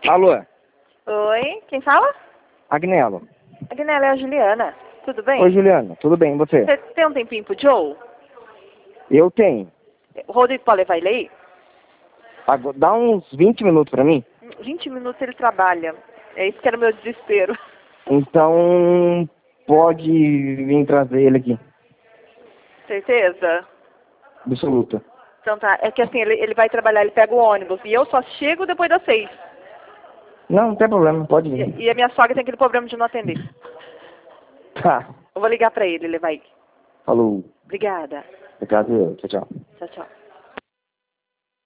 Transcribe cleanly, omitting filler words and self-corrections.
Alô, Oi, quem fala? Agnello. Agnella, é a Juliana. Tudo bem? Oi, Juliana. Tudo bem, e você? Você tem um tempinho pro Joe? Eu tenho. O Rodrigo pode levar ele aí? Dá uns 20 minutos pra mim. 20 minutos ele trabalha. É isso que era o meu desespero. Então, pode vir trazer ele aqui. Certeza? Absoluta. Então tá. É que assim, ele vai trabalhar, ele pega o ônibus. E eu só chego depois das 6. Não, não tem problema, pode vir. E a minha sogra tem aquele problema de não atender. Tá. Eu vou ligar pra ele levar ele. Falou. Obrigada. Obrigado, tchau, tchau. Tchau, tchau.